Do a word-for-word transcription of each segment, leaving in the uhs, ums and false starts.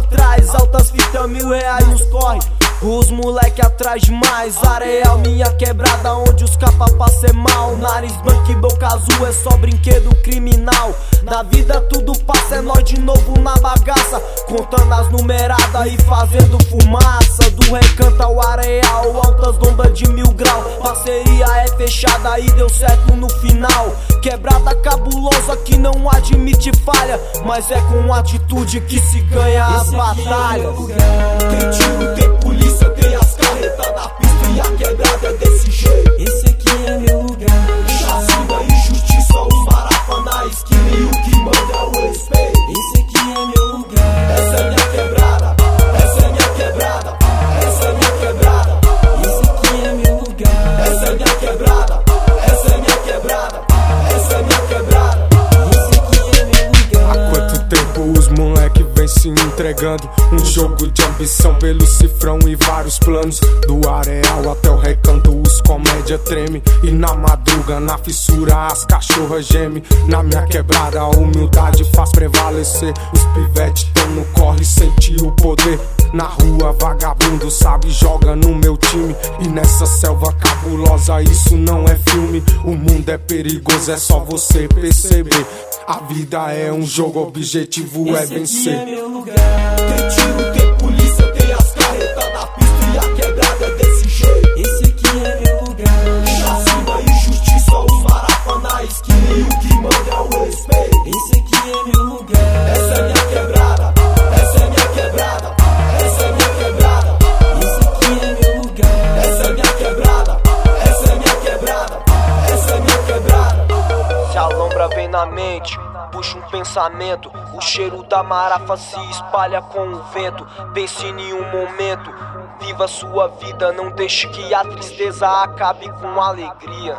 atrás, altas fitas, mil reais nos corre. Os moleque atrás demais, Areal, minha quebrada, onde os capa passam mal. Nariz branco e boca azul é só brinquedo criminal. Na vida tudo passa, é nós de novo na bagaça, contando as numeradas e fazendo fumaça. Do Recanto ao Areal, altas bombas de mil grau. Parceria é fechada e deu certo no final. Quebrada cabulosa que não admite falha, mas é com atitude que se ganha as batalhas. Tem tiro, tem polícia, tem as carretas na pista e a quebrada é desse jeito. Esse aqui é meu lugar. Chacina e justiça, os marafa na esquina e o que manda é o respeito. Esse aqui é meu lugar. Essa é minha quebrada, essa é minha quebrada, essa é minha quebrada. Esse aqui é meu lugar. Essa é minha quebrada, essa é minha quebrada, essa é minha quebrada. Esse aqui é meu lugar. Há quanto tempo os moleque vem se entregando? Um jogo de ambição pelo cifrão e vários planos. Do Areal até o Recanto os comédia treme. E na madruga, na fissura, as cachorras gemem. Na minha quebrada a humildade faz prevalecer. Os pivetes tão no corre, senti o poder. Na rua vagabundo sabe, joga no meu time. E nessa selva cabulosa isso não é filme. O mundo é perigoso, é só você perceber. A vida é um jogo, objetivo é vencer. Esse aqui é meu lugar. Tem tiro, tem polícia, tem as carretas na pista e a quebrada é desse jeito. Esse aqui é meu lugar. Chacina e justiça, os marafa na esquina e o que manda é o respeito. Esse aqui é meu lugar. Essa é minha quebrada, essa é minha quebrada, essa é minha quebrada. Esse aqui é meu lugar. Essa é minha quebrada, essa é minha quebrada, essa é minha quebrada. Se a lombra vem na mente, puxa um pensamento. O cheiro da marafa se espalha com o vento. Pense em um momento, viva sua vida, não deixe que a tristeza acabe com a alegria.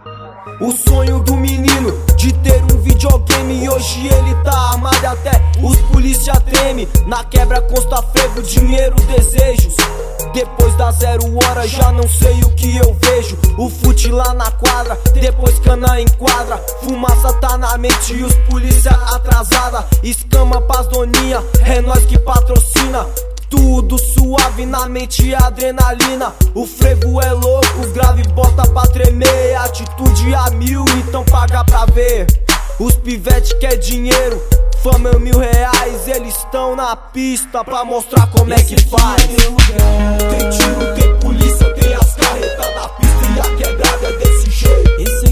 O sonho do menino de ter um videogame, hoje ele tá armado e até os polícia treme. Na quebra consta frevo, dinheiro, desejos. Depois da zero hora já não sei o que eu vejo. O fute lá na quadra, depois cana em quadra. Fumaça tá na mente e os polícia atrasada. Escama pras doninha, é nós que patrocina. Tudo suave na mente, adrenalina. O frevo é louco, os grave bota pra tremer. Atitude a mil, então paga pra ver. Os pivete quer dinheiro, fama é mil reais. Eles estão na pista pra mostrar como é que faz. Tem tiro, tem polícia, tem as carretas na pista e a quebrada é desse jeito. Esse